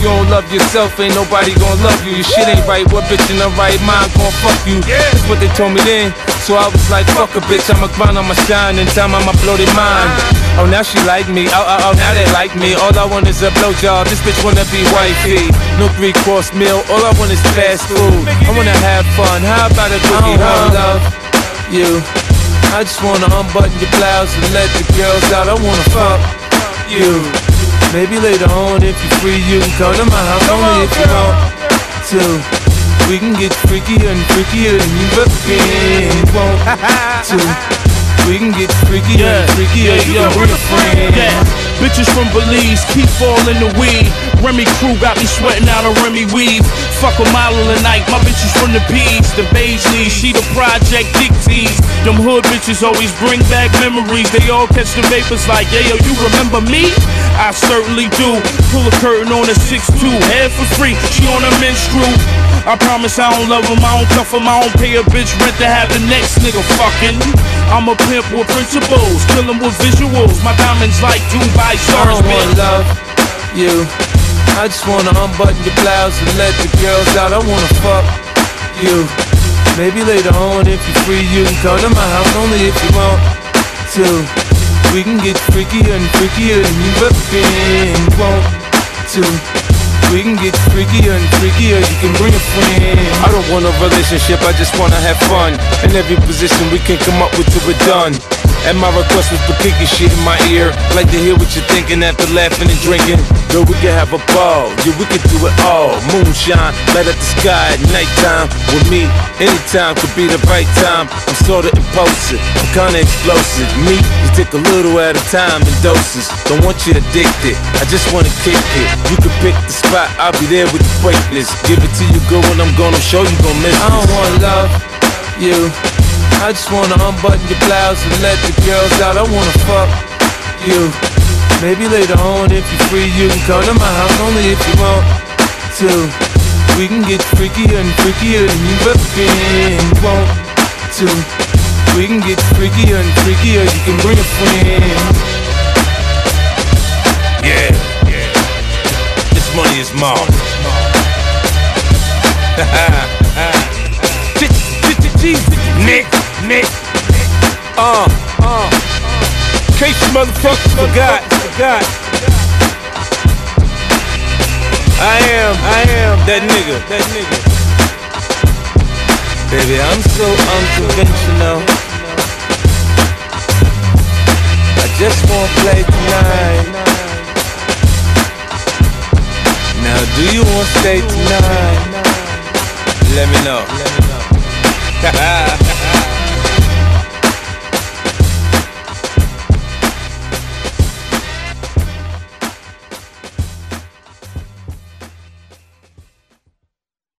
you don't love yourself, ain't nobody gon' love you. Your shit ain't right, what bitch in the right mind gon' fuck you? That's what they told me then, so I was like, fuck a bitch, I'ma grind on my shine, in time I'ma blow their mind. Oh, now she like me, oh, now they like me. All I want is a blowjob, this bitch wanna be wifey. No 3-course meal, all I want is fast food. I wanna have fun, how about a cookie? I love you, I just wanna unbutton your blouse and let the girls out. I wanna fuck you. Maybe later on if you're free, you can come to my house only if you want to. We can get freakier and freakier than you ever been. Want to. We can get freakier and freakier, you can bring a friend. Bitches from Belize keep falling the weed. Remy crew got me sweating out a Remy weave. Fuck a model tonight, my bitches from the P's, the Baisley, she the Project Dicties. Them hood bitches always bring back memories. They all catch the vapors like, yeah, yo, you remember me? I certainly do. Pull a curtain on a 6'2", head for free, she on a menstrual. I promise I don't love him, I don't cuff him, I don't pay a bitch rent to have the next nigga fucking. I'm a pimp with principles, kill him with visuals. My diamonds like Dubai stars, I don't wanna love you, I just wanna unbutton your blouse and let the girls out. I wanna fuck you. Maybe later on if you're free, you can come to my house only if you want to. We can get freakier and freakier than you've ever been. Want to. We can get freakier and freakier, you can bring a friend. I don't want a relationship, I just wanna have fun. In every position we can come up with till we're done. And my request was for kicking shit in my ear. Like to hear what you're thinking after laughing and drinking. Yo, we can have a ball, yeah, we can do it all. Moonshine, light up the sky at nighttime. With me, anytime could be the right time. I'm sorta impulsive, I'm kinda explosive. Me, you take a little at a time in doses. Don't want you addicted, I just wanna kick it. You can pick the spot, I'll be there with the breakness. Give it to you good when I'm gone, I'm sure you gon' miss this. I don't wanna love you, I just wanna unbutton your blouse and let the girls out. I wanna fuck you. Maybe later on if you're free, you can come to my house only if you want to. We can get freakier and freakier than you've ever been. Want to. We can get freakier and freakier, you can bring a friend. Yeah, this money is mine. Nick. In case you motherfuckers forgot. I am that nigga. Baby, I'm so unconventional. I just wanna play tonight. Now do you wanna stay tonight? Let me know.